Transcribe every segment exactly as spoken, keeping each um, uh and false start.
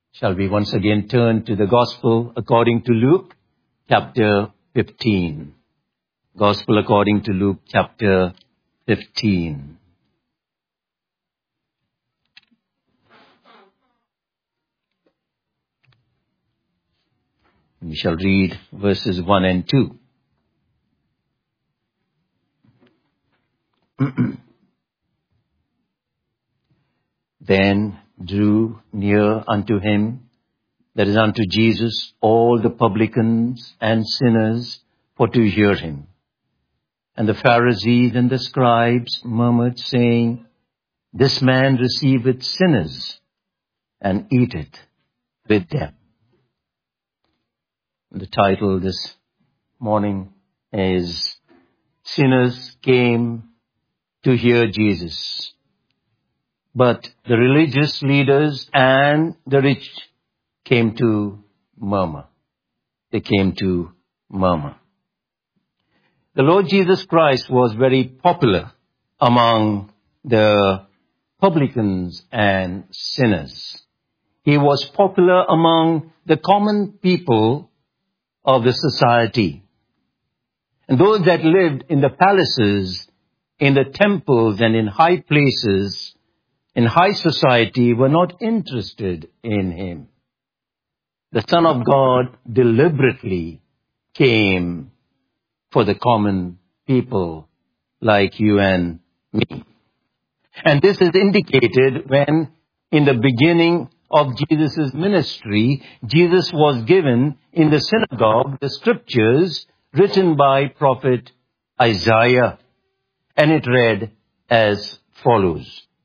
Shall we once again turn to the Gospel according to Luke, chapter fifteen. Gospel according to Luke, chapter fifteen. We shall read verses one and two. Then drew near unto him, that is unto Jesus, all the publicans and sinners for to hear him. And the Pharisees and the scribes murmured, saying, This man receiveth sinners, and eateth with them. The title this morning is, Sinners Came to Hear Jesus. But the religious leaders and the rich came to murmur. They came to murmur. The Lord Jesus Christ was very popular among the publicans and sinners. He was popular among the common people of the society. And those that lived in the palaces, in the temples, and in high places, in high society, were not interested in him. The Son of God deliberately came for the common people like you and me. And this is indicated when, in the beginning of Jesus' ministry, Jesus was given in the synagogue the scriptures written by prophet Isaiah. And it read as follows.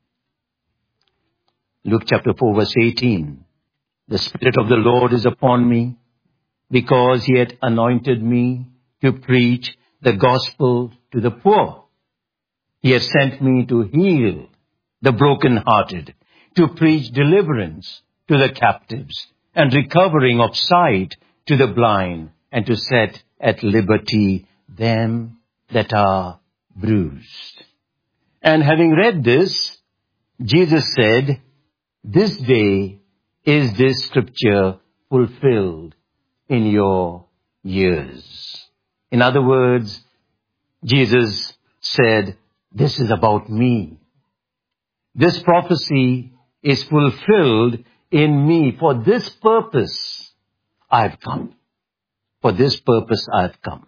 Luke chapter four, verse eighteen. The Spirit of the Lord is upon me, because he hath anointed me to preach the gospel to the poor. He has sent me to heal the brokenhearted, to preach deliverance to the captives, and recovering of sight to the blind, and to set at liberty them that are bruised. And having read this, Jesus said, This day is this scripture fulfilled in your ears. In other words, Jesus said, this is about me. This prophecy is fulfilled in me. For this purpose I've come. For this purpose I've come.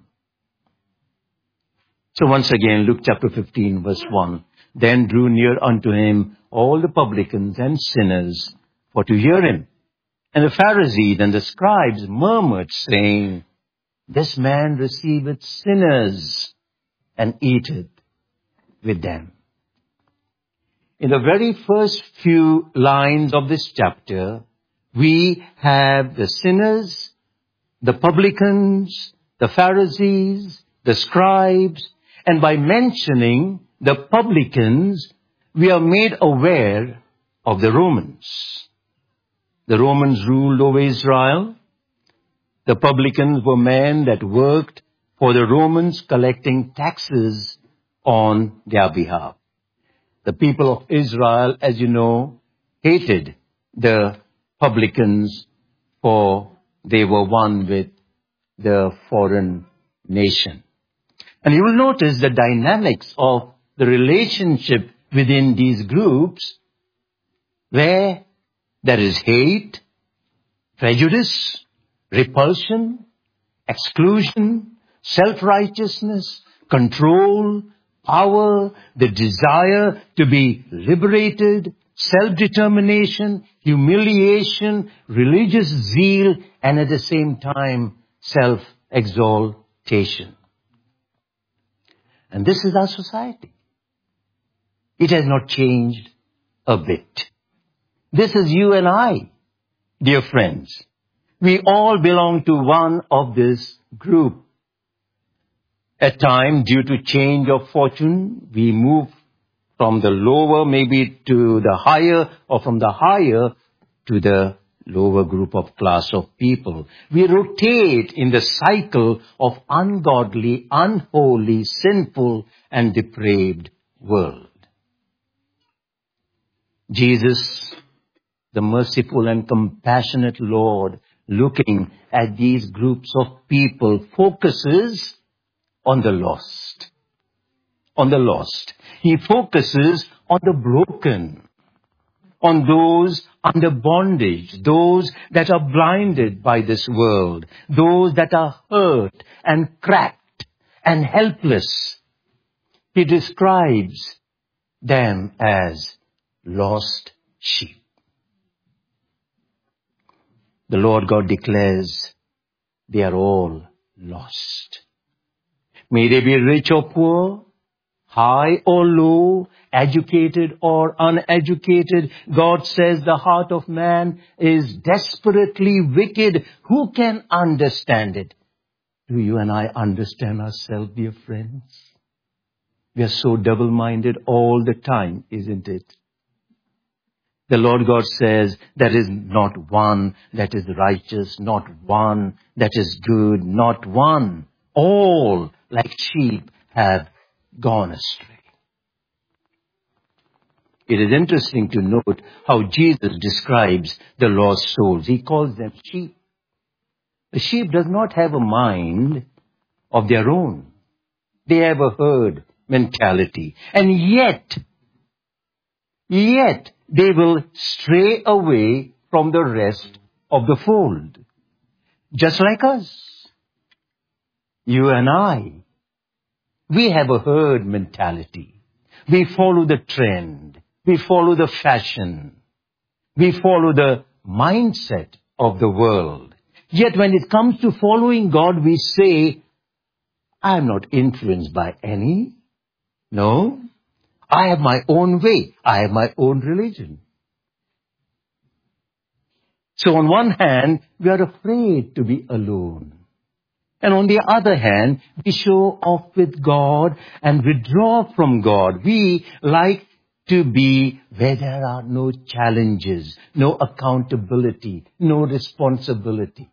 So once again, Luke chapter fifteen, verse one. Then drew near unto him all the publicans and sinners for to hear him. And the Pharisees and the scribes murmured, saying, This man receiveth sinners, and eateth with them. In the very first few lines of this chapter, we have the sinners, the publicans, the Pharisees, the scribes, and by mentioning the publicans, we are made aware of the Romans. The Romans ruled over Israel. The publicans were men that worked for the Romans, collecting taxes on their behalf. The people of Israel, as you know, hated the publicans, for they were one with the foreign nation. And you will notice the dynamics of the relationship within these groups, where there is hate, prejudice, repulsion, exclusion, self-righteousness, control, power, the desire to be liberated, self-determination, humiliation, religious zeal, and at the same time, self-exaltation. And this is our society. It has not changed a bit. This is you and I, dear friends. We all belong to one of this group. At times, due to change of fortune, we move from the lower maybe to the higher, or from the higher to the lower group of class of people. We rotate in the cycle of ungodly, unholy, sinful, and depraved world. Jesus The merciful and compassionate Lord, looking at these groups of people, focuses on the lost. On the lost. He focuses on the broken, on those under bondage, those that are blinded by this world, those that are hurt and cracked and helpless. He describes them as lost sheep. The Lord God declares they are all lost. May they be rich or poor, high or low, educated or uneducated. God says the heart of man is desperately wicked. Who can understand it? Do you and I understand ourselves, dear friends? We are so double-minded all the time, isn't it? The Lord God says there is not one that is righteous, not one that is good, not one. All, like sheep, have gone astray. It is interesting to note how Jesus describes the lost souls. He calls them sheep. The sheep does not have a mind of their own. They have a herd mentality. And yet, yet, they will stray away from the rest of the fold. Just like us. You and I. We have a herd mentality. We follow the trend. We follow the fashion. We follow the mindset of the world. Yet when it comes to following God, we say, I'm not influenced by any. No. I have my own way. I have my own religion. So on one hand, we are afraid to be alone. And on the other hand, we show off with God and withdraw from God. We like to be where there are no challenges, no accountability, no responsibility.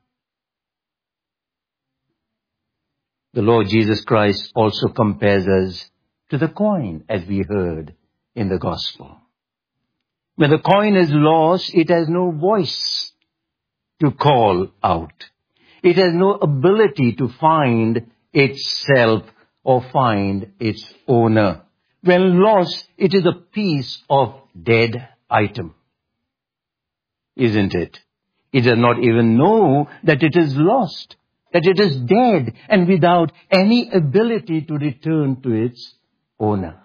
The Lord Jesus Christ also compares us to the coin, as we heard in the gospel. When the coin is lost, it has no voice to call out. It has no ability to find itself or find its owner. When lost, it is a piece of dead item. Isn't it? It does not even know that it is lost, that it is dead and without any ability to return to its owner.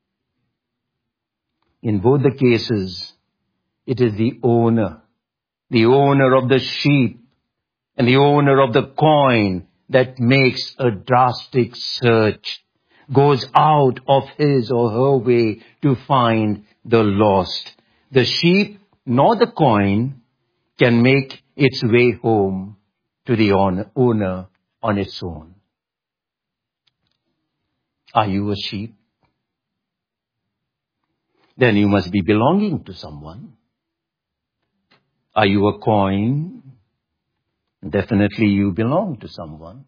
In both the cases, it is the owner, the owner of the sheep and the owner of the coin that makes a drastic search, goes out of his or her way to find the lost. The sheep nor the coin can make its way home to the owner on its own. Are you a sheep? Then you must be belonging to someone. Are you a coin? Definitely you belong to someone.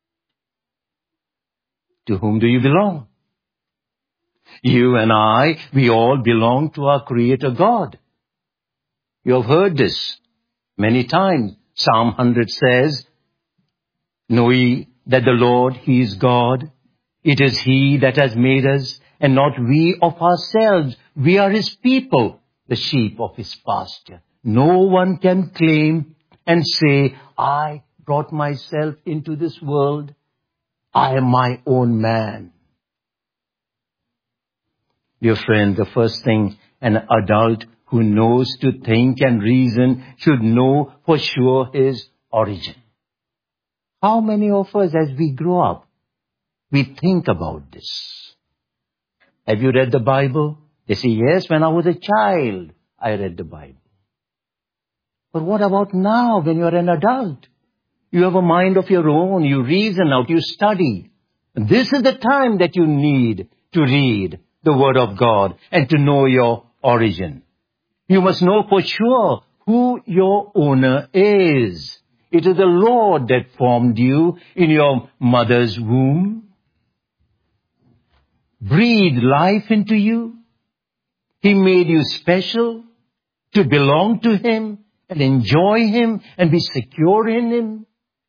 To whom do you belong? You and I, we all belong to our Creator God. You have heard this many times. Psalm one hundred says, know ye that the Lord, He is God. It is He that has made us, and not we of ourselves. We are His people, the sheep of His pasture. No one can claim and say, I brought myself into this world. I am my own man. Dear friend, the first thing an adult who knows to think and reason should know for sure his origin. How many of us, as we grow up, we think about this? Have you read the Bible? They say, yes, when I was a child, I read the Bible. But what about now when you're an adult? You have a mind of your own. You reason out. You study. And this is the time that you need to read the Word of God and to know your origin. You must know for sure who your owner is. It is the Lord that formed you in your mother's womb, breathed life into you. He made you special to belong to Him and enjoy Him and be secure in Him.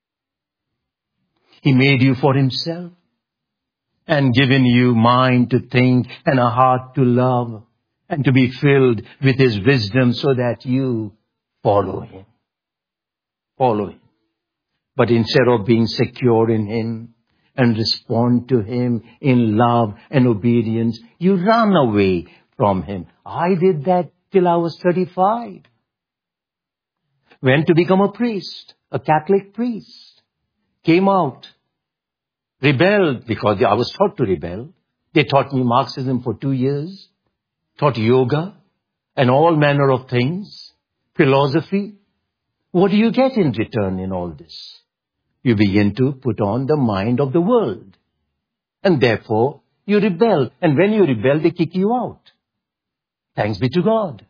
He made you for Himself and given you mind to think and a heart to love and to be filled with His wisdom so that you follow Him. Follow Him. But instead of being secure in Him and respond to Him in love and obedience, you run away from Him. I did that till I was thirty-five. Went to become a priest, a Catholic priest. Came out. Rebelled because I was taught to rebel. They taught me Marxism for two years. Taught yoga and all manner of things. Philosophy. What do you get in return in all this? You begin to put on the mind of the world. And therefore, you rebel. And when you rebel, they kick you out. Thanks be to God.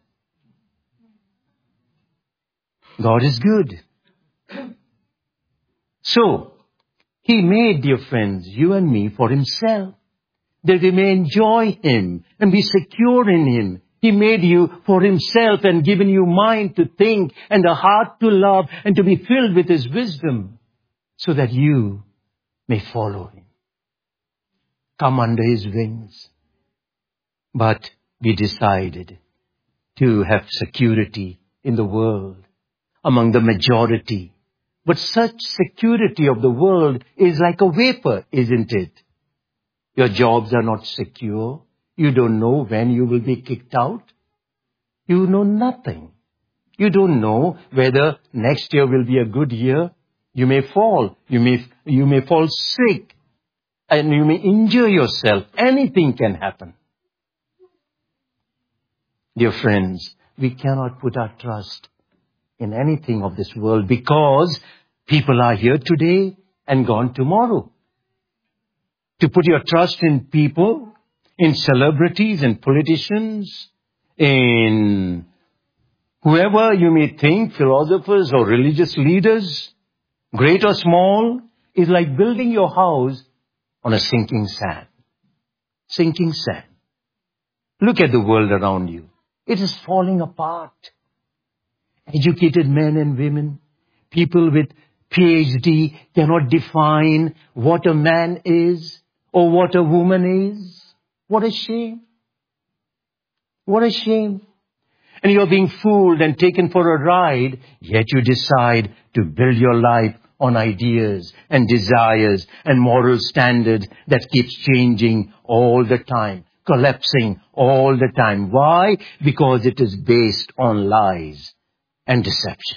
God is good. So, He made, dear friends, you and me for Himself, that we may enjoy Him and be secure in Him. He made you for Himself and given you mind to think and a heart to love and to be filled with His wisdom so that you may follow Him. Come under His wings. But we decided to have security in the world among the majority. But such security of the world is like a vapor, isn't it? Your jobs are not secure. You don't know when you will be kicked out. You know nothing. You don't know whether next year will be a good year. You may fall. You may, you may fall sick. And you may injure yourself. Anything can happen. Dear friends, we cannot put our trust in anything of this world because people are here today and gone tomorrow. To put your trust in people, in celebrities and politicians, in whoever you may think, philosophers or religious leaders, great or small, is like building your house on a sinking sand. Sinking sand. Look at the world around you. It is falling apart. Educated men and women, people with P H D cannot define what a man is or what a woman is. What a shame. What a shame. And you're being fooled and taken for a ride, yet you decide to build your life on ideas and desires and moral standards that keeps changing all the time, collapsing all the time. Why? Because it is based on lies and deception.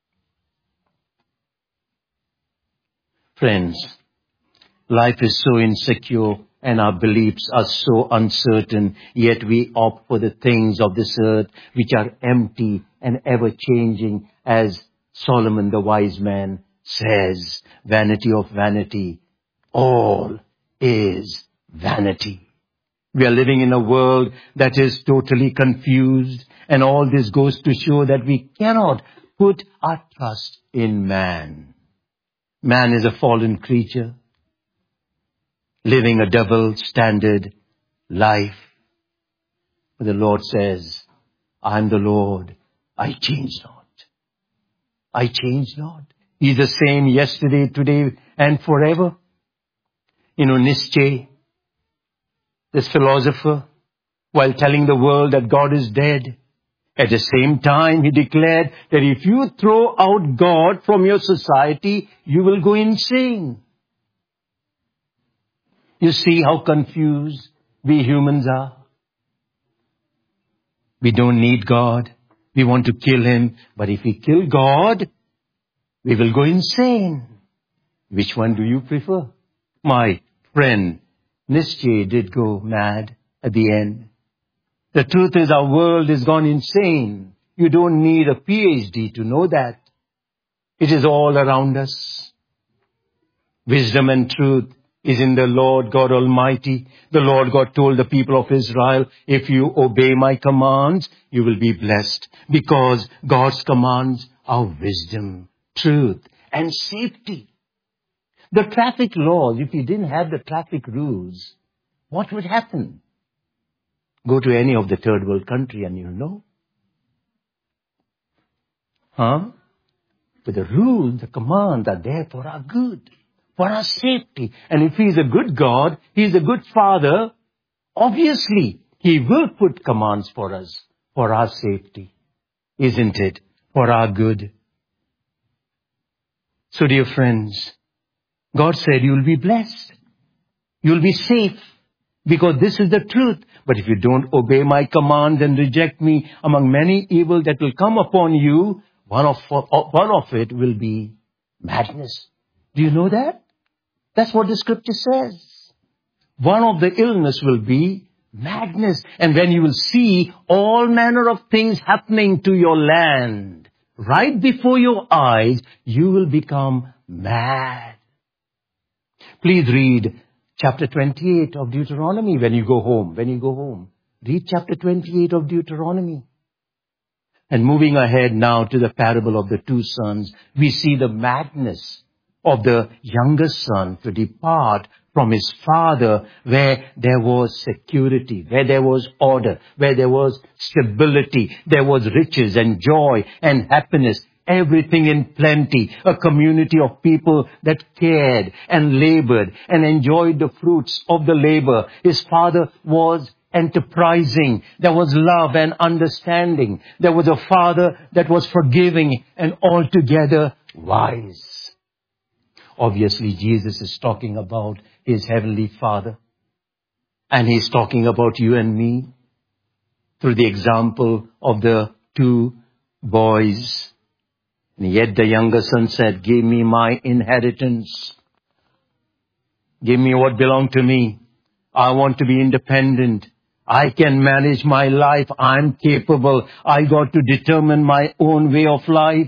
Friends, life is so insecure and our beliefs are so uncertain, yet we opt for the things of this earth which are empty and ever-changing, as Solomon the wise man says, vanity of vanity, all is vanity. We are living in a world that is totally confused, and all this goes to show that we cannot put our trust in man. Man is a fallen creature, living a double standard life. But the Lord says, I am the Lord, I change not. I change not. He is the same yesterday, today, and forever. You know, Nietzsche, this philosopher, while telling the world that God is dead, at the same time he declared that if you throw out God from your society, you will go insane. You see how confused we humans are. We don't need God. We want to kill Him. But if we kill God, we will go insane. Which one do you prefer? My friend, Nietzsche did go mad at the end. The truth is our world has gone insane. You don't need a P H D to know that. It is all around us. Wisdom and truth is in the Lord God Almighty. The Lord God told the people of Israel, if you obey my commands, you will be blessed. Because God's commands are wisdom, truth, and safety. The traffic laws, if you didn't have the traffic rules, what would happen? Go to any of the third world country and you'll know. Huh? But the rules, the commands are there for our good, for our safety. And if He is a good God, He is a good Father, obviously He will put commands for us, for our safety. Isn't it? For our good. So dear friends, God said you'll be blessed. You'll be safe. Because this is the truth. But if you don't obey my commands and reject me, among many evil that will come upon you, one of, one of it will be madness. Do you know that? That's what the scripture says. One of the illness will be madness. And when you will see all manner of things happening to your land, right before your eyes, you will become mad. Please read chapter twenty-eight of Deuteronomy when you go home. When you go home, read chapter twenty-eight of Deuteronomy. And moving ahead now to the parable of the two sons, we see the madness of the younger son to depart from his father, where there was security, where there was order, where there was stability, there was riches and joy and happiness, everything in plenty, a community of people that cared and labored and enjoyed the fruits of the labor. His father was enterprising. There was love and understanding. There was a father that was forgiving and altogether wise. Obviously, Jesus is talking about His Heavenly Father. And He's talking about you and me through the example of the two boys. And yet the younger son said, give me my inheritance. Give me what belongs to me. I want to be independent. I can manage my life. I'm capable. I got to determine my own way of life.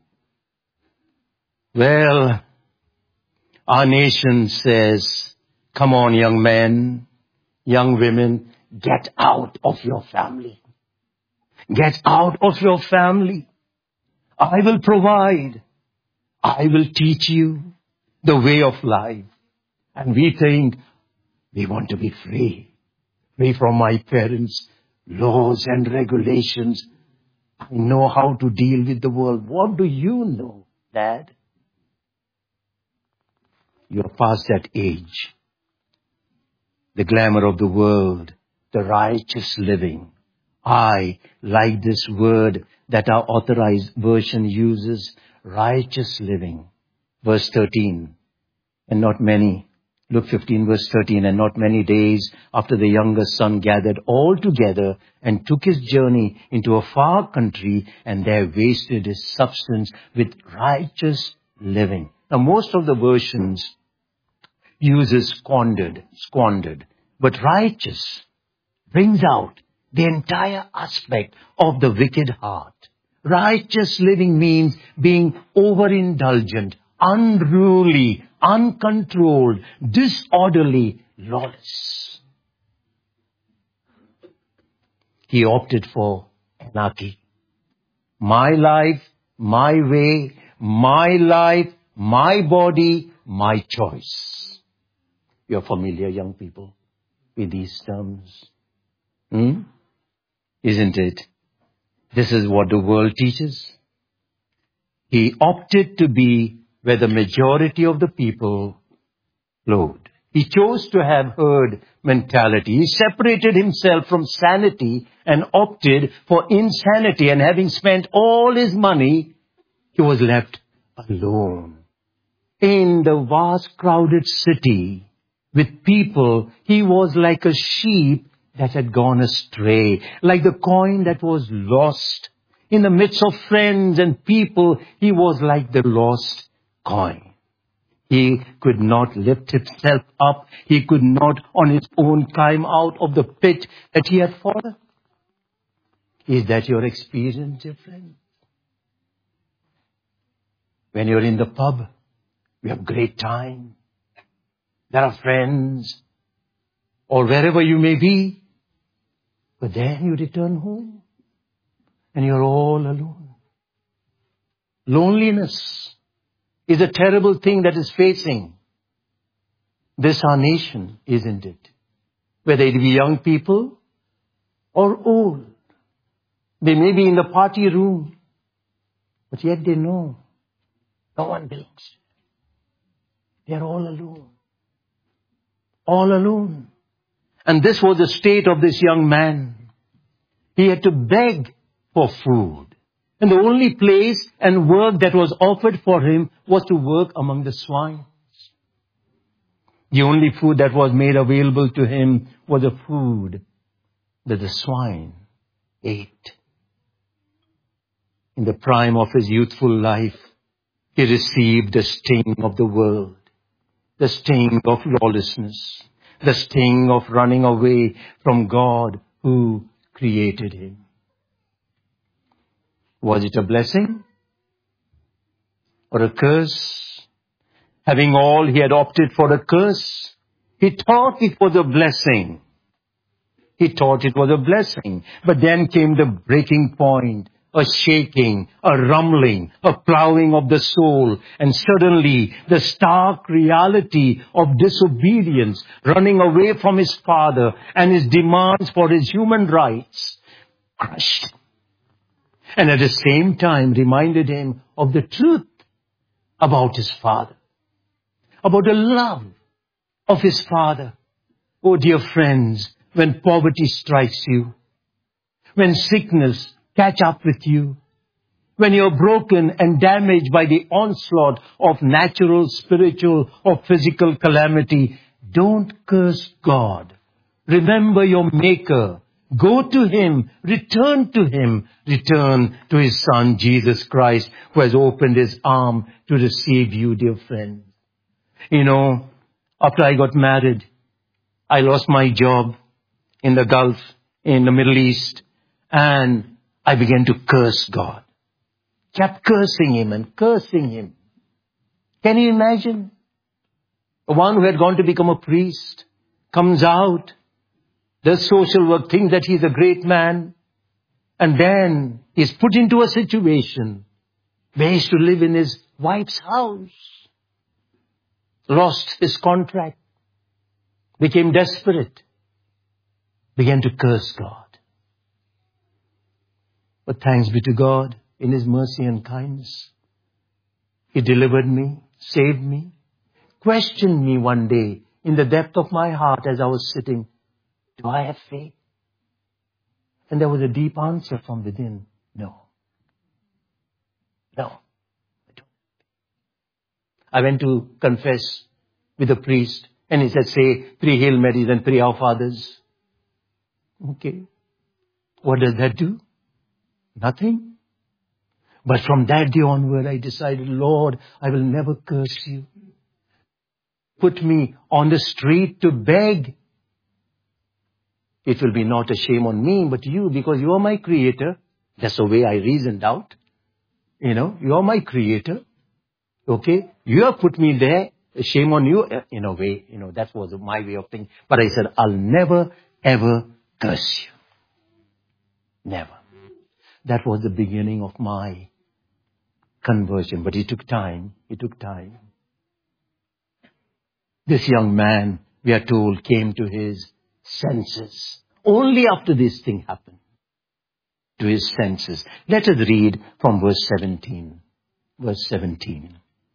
Well, our nation says, come on, young men, young women, get out of your family. Get out of your family. I will provide. I will teach you the way of life. And we think we want to be free. Free from my parents' laws and regulations. I know how to deal with the world. What do you know, Dad? You're past that age. The glamour of the world, the righteous living. I like this word that our authorized version uses, righteous living. Verse thirteen, and not many, Luke fifteen verse thirteen, and not many days after the younger son gathered all together and took his journey into a far country, and there wasted his substance with righteous living. Now most of the versions uses squandered, squandered, but righteous brings out the entire aspect of the wicked heart. Righteous living means being overindulgent, unruly, uncontrolled, disorderly, lawless. He opted for anarchy. My life, my way, my life, my body, my choice. You're familiar, young people, with these terms. Hmm? Isn't it? This is what the world teaches. He opted to be where the majority of the people flowed. He chose to have herd mentality. He separated himself from sanity and opted for insanity. And having spent all his money, he was left alone. In the vast crowded city with people, he was like a sheep that had gone astray, like the coin that was lost. In the midst of friends and people, he was like the lost coin. He could not lift himself up. He could not on his own climb out of the pit that he had fallen. Is that your experience, dear friend? When you're in the pub, you have great time. There are friends, or wherever you may be. But then you return home, and you're all alone. Loneliness is a terrible thing that is facing this our nation, isn't it? Whether it be young people or old. They may be in the party room. But yet they know no one belongs. They are all alone. All alone. And this was the state of this young man. He had to beg for food. And the only place and work that was offered for him was to work among the swine. The only food that was made available to him was the food that the swine ate. In the prime of his youthful life, he received the sting of the world, the sting of lawlessness, the sting of running away from God who created him. Was it a blessing or a curse? Having all, he had opted for a curse. He thought it was a blessing. He thought it was a blessing. But then came the breaking point, a shaking, a rumbling, a plowing of the soul, and suddenly the stark reality of disobedience, running away from his father and his demands for his human rights, crushed. And at the same time reminded him of the truth about his father, about the love of his father. Oh dear friends, when poverty strikes you, when sickness catch up with you, when you're broken and damaged by the onslaught of natural, spiritual, or physical calamity, don't curse God. Remember your Maker. Go to Him, return to Him, return to His Son, Jesus Christ, who has opened His arm to receive you, dear friend. You know, after I got married, I lost my job in the Gulf, in the Middle East, and I began to curse God. Kept cursing Him and cursing Him. Can you imagine? The one who had gone to become a priest comes out, does social work, thinks that he's a great man, and then he's put into a situation where he's to live in his wife's house. Lost his contract, became desperate, began to curse God. But thanks be to God, in His mercy and kindness, He delivered me, saved me, questioned me one day in the depth of my heart as I was sitting. Do I have faith? And there was a deep answer from within. No. No. I don't. I went to confess with a priest and he said, say three Hail Marys and three Our Fathers. Okay. What does that do? Nothing. But from that day onward, I decided, Lord, I will never curse you. Put me on the street to beg. It will be not a shame on me, but you, because you are my creator. That's the way I reasoned out. You know, you are my creator. Okay? You have put me there. Shame on you, in a way. You know, that was my way of thinking. But I said, I'll never, ever curse you. Never. That was the beginning of my conversion. But it took time. It took time. This young man, we are told, came to his senses. Only after this thing happened. To his senses. Let us read from verse seventeen. Verse seventeen.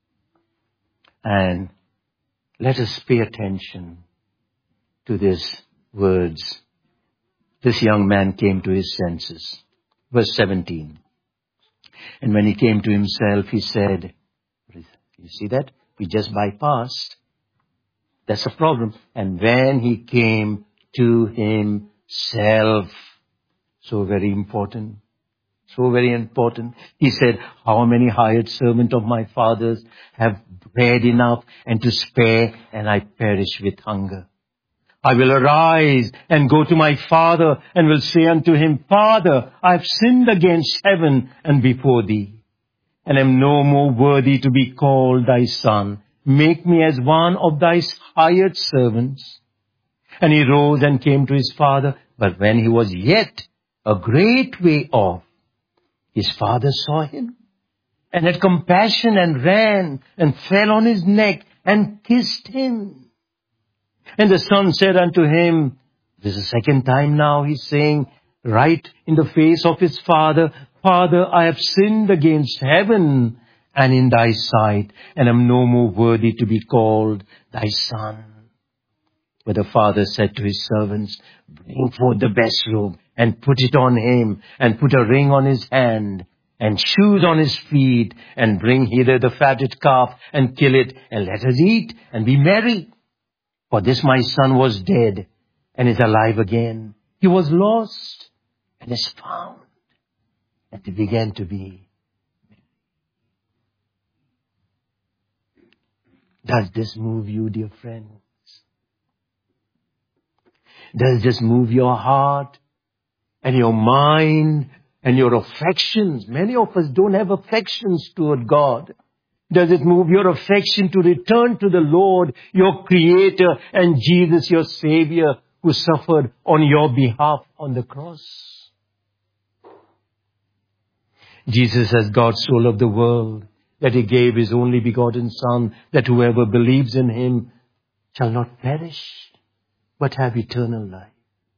And let us pay attention to these words. This young man came to his senses. Verse seventeen. And when he came to himself, he said, you see that? We just bypassed. That's a problem. And when he came to himself, so very important, so very important, he said, how many hired servants of my father's have bread enough and to spare, and I perish with hunger. I will arise and go to my father and will say unto him, Father, I have sinned against heaven and before thee, and am no more worthy to be called thy son. Make me as one of thy hired servants. And he rose and came to his father. But when he was yet a great way off, his father saw him and had compassion and ran and fell on his neck and kissed him. And the son said unto him, this is the second time now he's saying, right in the face of his father, "Father, I have sinned against heaven and in thy sight, and am no more worthy to be called thy son." But the father said to his servants, "Bring forth the best robe and put it on him, and put a ring on his hand and shoes on his feet, and bring hither the fatted calf and kill it, and let us eat and be merry. For this my son was dead and is alive again. He was lost and is found." And they began to be merry. Does this move you, dear friends? Does this move your heart and your mind and your affections? Many of us don't have affections toward God. Does it move your affection to return to the Lord, your Creator, and Jesus, your Savior, who suffered on your behalf on the cross? Jesus, as God so loved the world, that he gave his only begotten Son, that whoever believes in him shall not perish, but have eternal life.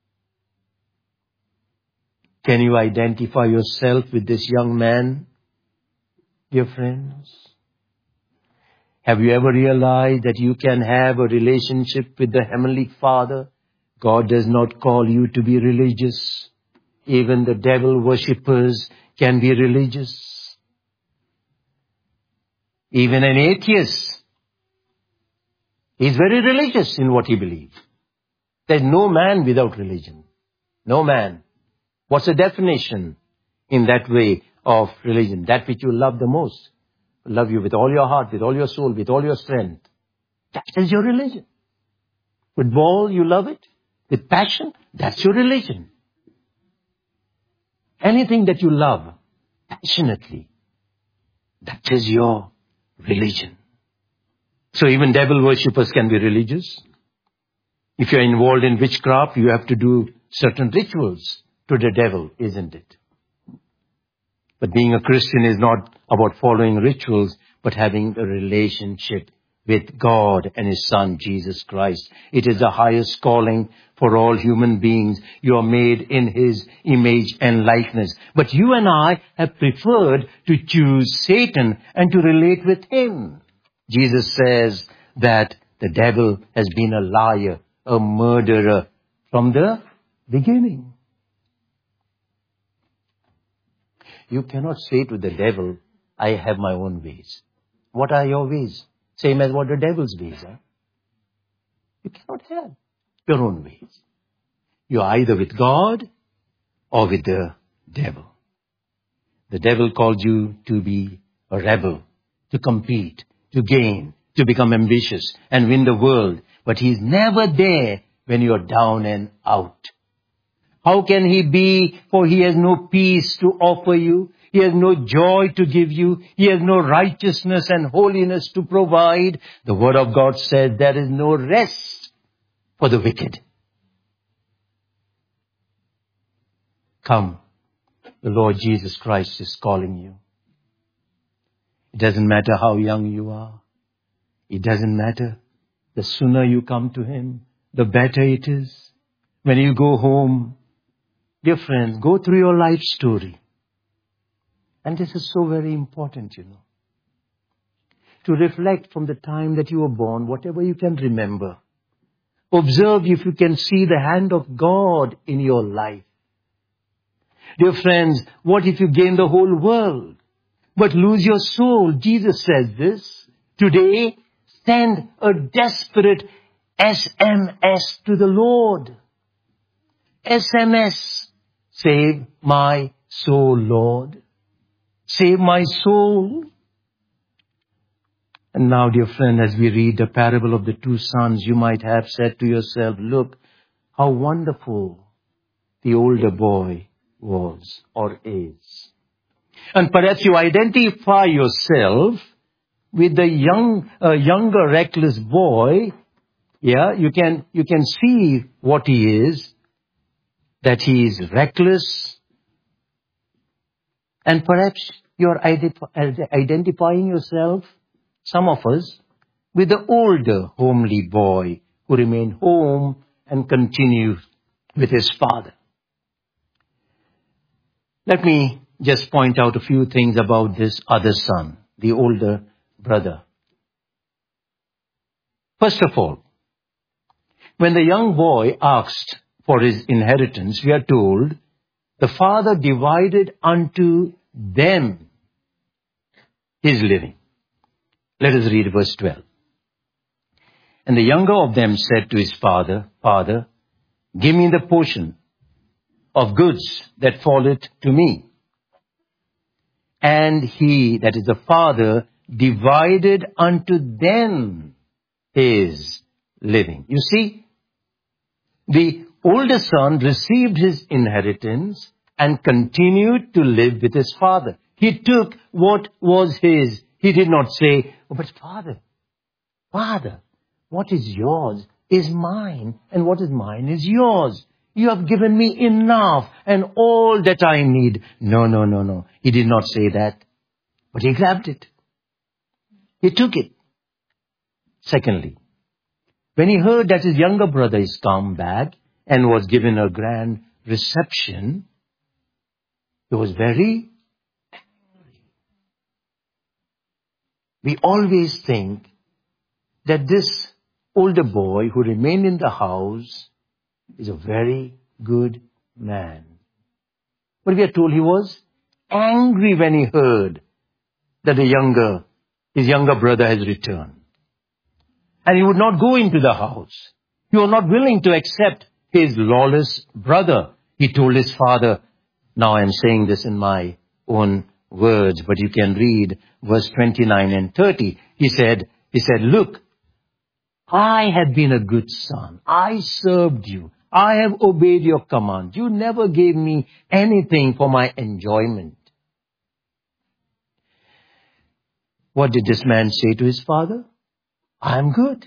Can you identify yourself with this young man, dear friends? Have you ever realized that you can have a relationship with the Heavenly Father? God does not call you to be religious. Even the devil worshippers can be religious. Even an atheist is very religious in what he believes. There's no man without religion. No man. What's the definition in that way of religion? That which you love the most. Love you with all your heart, with all your soul, with all your strength. That is your religion. Football, you love it. With passion, that's your religion. Anything that you love passionately, that is your religion. So even devil worshippers can be religious. If you're involved in witchcraft, you have to do certain rituals to the devil, isn't it? But being a Christian is not about following rituals, but having a relationship with God and his Son, Jesus Christ. It is the highest calling for all human beings. You are made in his image and likeness. But you and I have preferred to choose Satan and to relate with him. Jesus says that the devil has been a liar, a murderer from the beginning. You cannot say to the devil, "I have my own ways." What are your ways? Same as what the devil's ways are. You cannot have your own ways. You are either with God or with the devil. The devil calls you to be a rebel, to compete, to gain, to become ambitious and win the world. But he's never there when you're down and out. How can he be? For he has no peace to offer you. He has no joy to give you. He has no righteousness and holiness to provide. The Word of God says there is no rest for the wicked. Come, the Lord Jesus Christ is calling you. It doesn't matter how young you are. It doesn't matter. The sooner you come to him, the better it is. When you go home, dear friends, go through your life story. And this is so very important, you know. To reflect from the time that you were born, whatever you can remember. Observe if you can see the hand of God in your life. Dear friends, what if you gain the whole world, but lose your soul? Jesus says this. Today, send a desperate S M S to the Lord. S M S. Save my soul, Lord. Save my soul. And now, dear friend, as we read the parable of the two sons, you might have said to yourself, look, how wonderful the older boy was or is. And perhaps you identify yourself with the young, uh, younger reckless boy. Yeah, you can, you can see what he is, that he is reckless. And perhaps you're ident- identifying yourself, some of us, with the older homely boy who remained home and continued with his father. Let me just point out a few things about this other son, the older brother. First of all, when the young boy asked for his inheritance, we are told, the father divided unto them his living. Let us read verse twelve. And the younger of them said to his father, Father, give me the portion of goods that falleth to me. And he, that is the father, divided unto them his living. You see, the older son received his inheritance and continued to live with his father. He took what was his. He did not say, oh, but father, father, what is yours is mine, and what is mine is yours. You have given me enough and all that I need. No, no, no, no. He did not say that, but he grabbed it. He took it. Secondly, when he heard that his younger brother is come back and was given a grand reception, he was very angry. We always think that this older boy who remained in the house is a very good man. But we are told he was angry when he heard that the younger, his younger brother has returned. And he would not go into the house. He was not willing to accept his lawless brother. He told his father, now I am saying this in my own words, but you can read verse twenty-nine and thirty. He said, he said, look, I have been a good son. I served you. I have obeyed your command. You never gave me anything for my enjoyment. What did this man say to his father? I am good.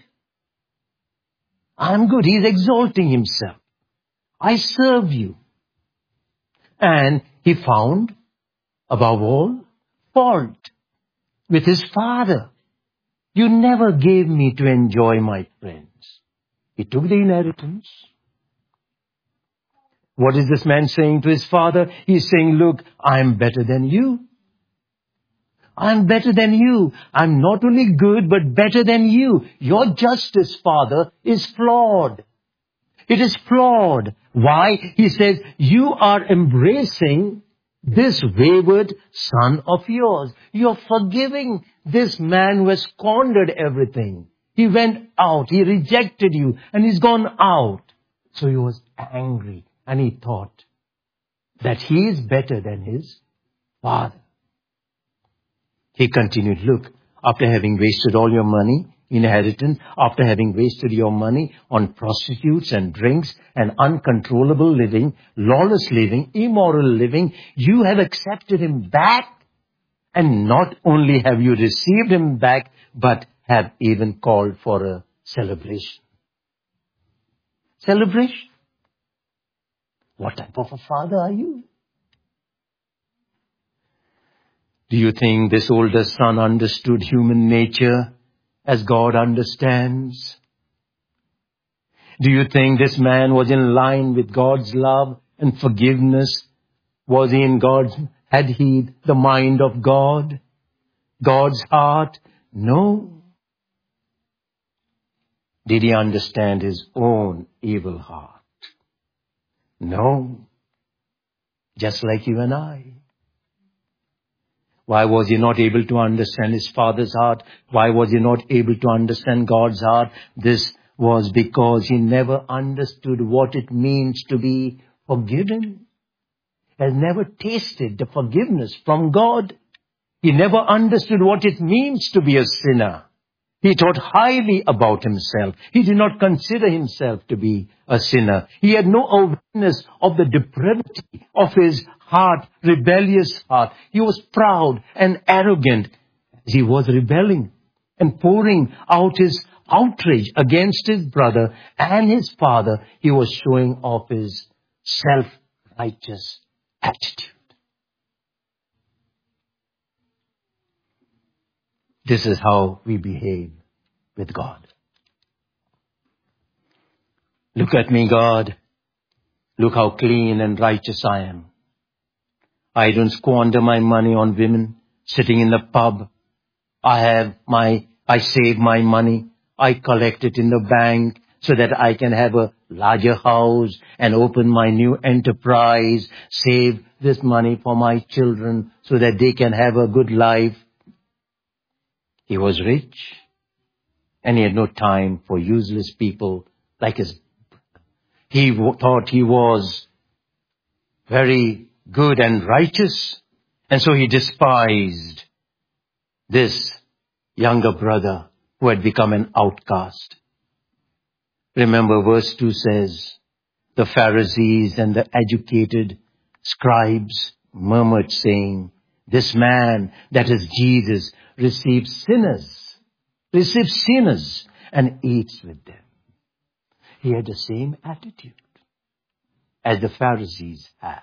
I am good. He is exalting himself. I serve you. And he found, above all, fault with his father. You never gave me to enjoy my friends. He took the inheritance. What is this man saying to his father? He's saying, look, I'm better than you. I'm better than you. I'm not only good, but better than you. Your justice, father, is flawed. It is flawed. Why? He says, you are embracing this wayward son of yours. You're forgiving this man who has squandered everything. He went out. He rejected you and he's gone out. So he was angry and he thought that he is better than his father. He continued, look, after having wasted all your money, inheritance, after having wasted your money on prostitutes and drinks and uncontrollable living, lawless living, immoral living, you have accepted him back. And not only have you received him back, but have even called for a celebration. Celebration? What type of a father are you? Do you think this older son understood human nature as God understands? Do you think this man was in line with God's love and forgiveness? Was he in God's, had he the mind of God? God's heart? No. Did he understand his own evil heart? No. Just like you and I. Why was he not able to understand his father's heart? Why was he not able to understand God's heart? This was because he never understood what it means to be forgiven. He has never tasted the forgiveness from God. He never understood what it means to be a sinner. He thought highly about himself. He did not consider himself to be a sinner. He had no awareness of the depravity of his heart, rebellious heart. He was proud and arrogant. He was rebelling and pouring out his outrage against his brother and his father. He was showing off his self-righteous attitude. This is how we behave with God. Look at me, God. Look how clean and righteous I am. I don't squander my money on women sitting in the pub. I have my, I save my money. I collect it in the bank so that I can have a larger house and open my new enterprise, save this money for my children so that they can have a good life. He was rich and he had no time for useless people like his. He w- thought he was very good and righteous, and so he despised this younger brother who had become an outcast. Remember, verse two says, the Pharisees and the educated scribes murmured, saying, this man, that is Jesus, receives sinners, receives sinners and eats with them. He had the same attitude as the Pharisees had.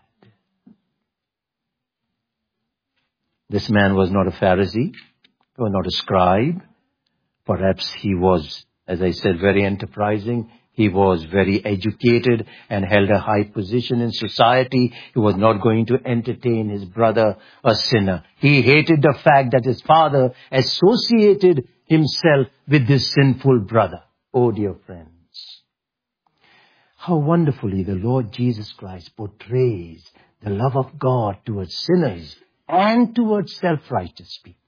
This man was not a Pharisee, he was not a scribe. Perhaps he was, as I said, very enterprising. He was very educated and held a high position in society. He was not going to entertain his brother, a sinner. He hated the fact that his father associated himself with this sinful brother. Oh, dear friends, how wonderfully the Lord Jesus Christ portrays the love of God towards sinners and towards self-righteous people.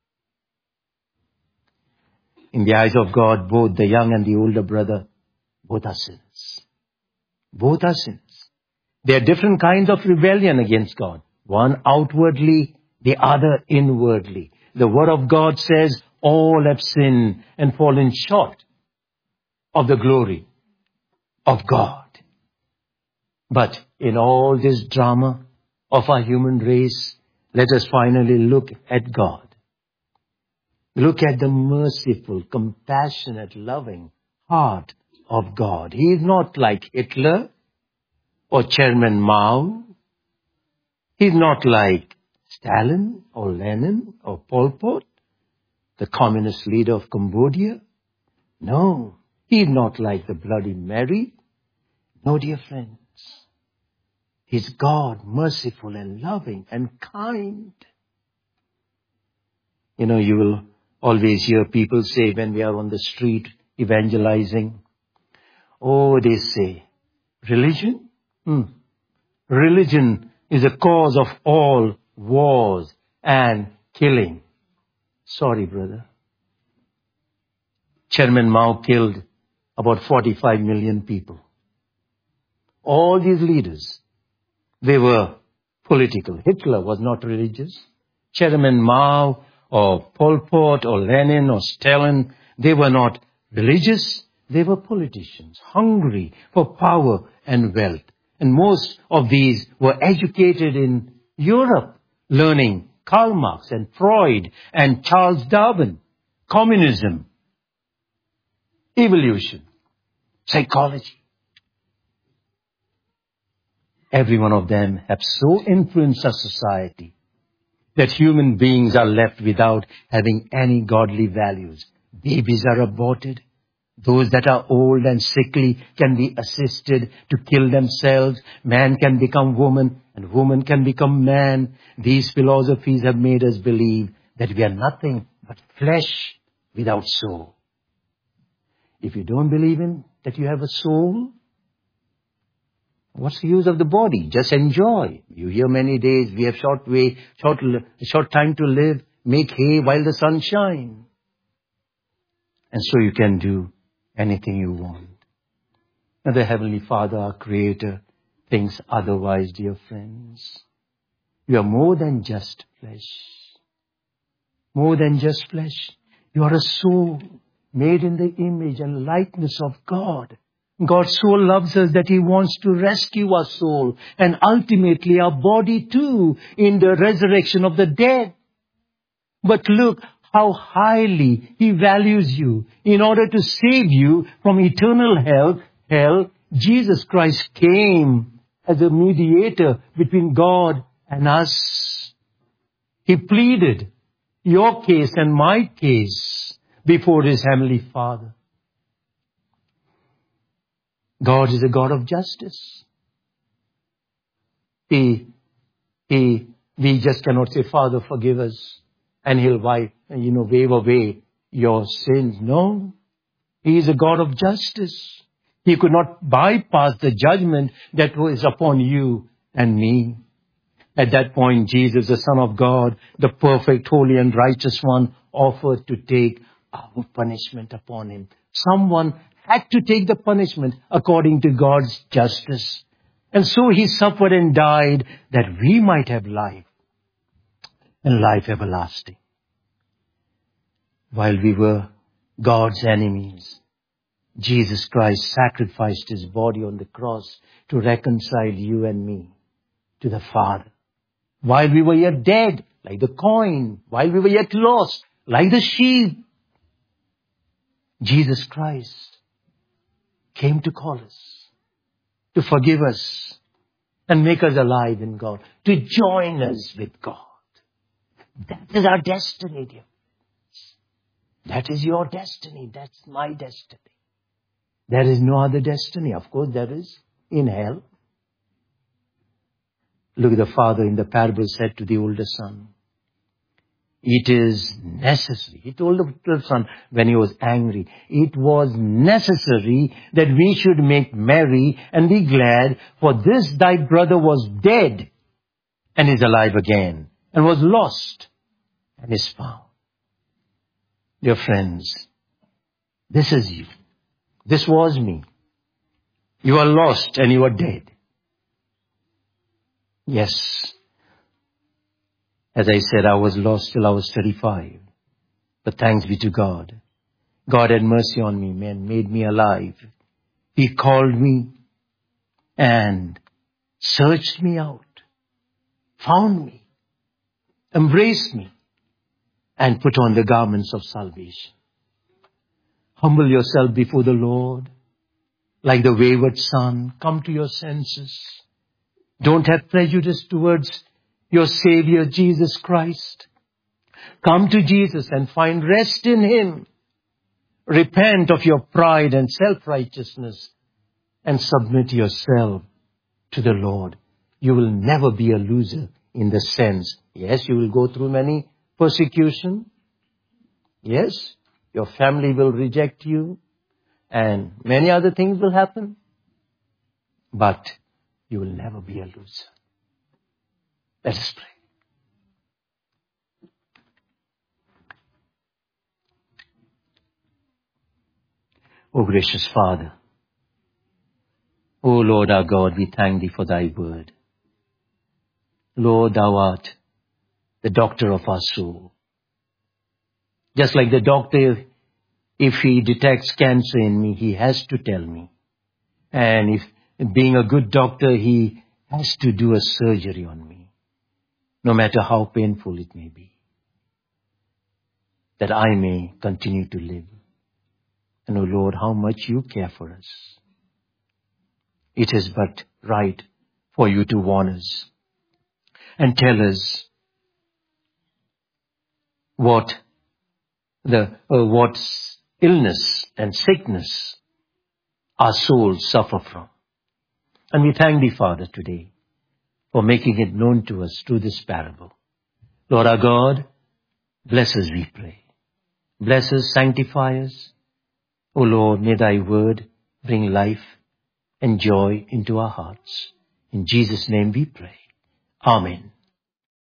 In the eyes of God, both the young and the older brother, both are sinners. Both are sinners. There are different kinds of rebellion against God. One outwardly, the other inwardly. The Word of God says, all have sinned and fallen short of the glory of God. But in all this drama of our human race, let us finally look at God. Look at the merciful, compassionate, loving heart of God. He is not like Hitler or Chairman Mao. He is not like Stalin or Lenin or Pol Pot, the communist leader of Cambodia. No, he is not like the Bloody Mary. No, dear friends. He is God, merciful and loving and kind. You know, you will always hear people say when we are on the street evangelizing, oh, they say, religion? Hmm. Religion is a cause of all wars and killing. Sorry, brother. Chairman Mao killed about forty-five million people. All these leaders, they were political. Hitler was not religious. Chairman Mao or Pol Pot or Lenin or Stalin, they were not religious. They were politicians, hungry for power and wealth. And most of these were educated in Europe, learning Karl Marx and Freud and Charles Darwin, communism, evolution, psychology. Every one of them have so influenced our society that human beings are left without having any godly values. Babies are aborted. Those that are old and sickly can be assisted to kill themselves. Man can become woman and woman can become man. These philosophies have made us believe that we are nothing but flesh without soul. If you don't believe in that you have a soul, what's the use of the body? Just enjoy. You hear many days, we have short way, short, short time to live. Make hay while the sun shines. And so you can do anything you want. And the Heavenly Father, our Creator, thinks otherwise, dear friends. You are more than just flesh. More than just flesh. You are a soul made in the image and likeness of God. God so loves us that He wants to rescue our soul and ultimately our body too in the resurrection of the dead. But look how highly He values you. In order to save you from eternal hell, hell, Jesus Christ came as a mediator between God and us. He pleaded your case and my case before His Heavenly Father. God is a God of justice. He, he We just cannot say, Father, forgive us, and He'll wipe, you know, wave away your sins. No. He is a God of justice. He could not bypass the judgment that was upon you and me. At that point, Jesus, the Son of God, the perfect, holy and righteous one, offered to take our punishment upon Him. Someone had to take the punishment according to God's justice. And so He suffered and died that we might have life, and life everlasting. While we were God's enemies, Jesus Christ sacrificed His body on the cross to reconcile you and me to the Father. While we were yet dead, like the coin, while we were yet lost, like the sheep, Jesus Christ came to call us, to forgive us, and make us alive in God, to join us with God. That is our destiny, dear. That is your destiny. That's my destiny. There is no other destiny. Of course, there is in hell. Look, the father in the parable said to the older son, it is necessary. He told the little son when he was angry, it was necessary that we should make merry and be glad, for this thy brother was dead and is alive again, and was lost and is found. Dear friends, this is you. This was me. You are lost and you are dead. Yes. As I said, I was lost till I was thirty-five. But thanks be to God. God had mercy on me, man, made me alive. He called me and searched me out, found me, embraced me, and put on the garments of salvation. Humble yourself before the Lord. Like the wayward son, come to your senses. Don't have prejudice towards your Savior, Jesus Christ. Come to Jesus and find rest in Him. Repent of your pride and self-righteousness and submit yourself to the Lord. You will never be a loser in the sense. Yes, you will go through many persecution. Yes, your family will reject you and many other things will happen. But you will never be a loser. Let us pray. O gracious Father, O Lord our God, we thank Thee for Thy word. Lord, Thou art the doctor of our soul. Just like the doctor, if he detects cancer in me, he has to tell me. And if being a good doctor, he has to do a surgery on me, no matter how painful it may be, that I may continue to live. And, O Lord, how much You care for us. It is but right for You to warn us and tell us what the uh, what illness and sickness our souls suffer from. And we thank Thee, Father, today for making it known to us through this parable. Lord our God, bless us, we pray. Bless us, sanctify us. O Lord, may Thy word bring life and joy into our hearts. In Jesus' name we pray. Amen.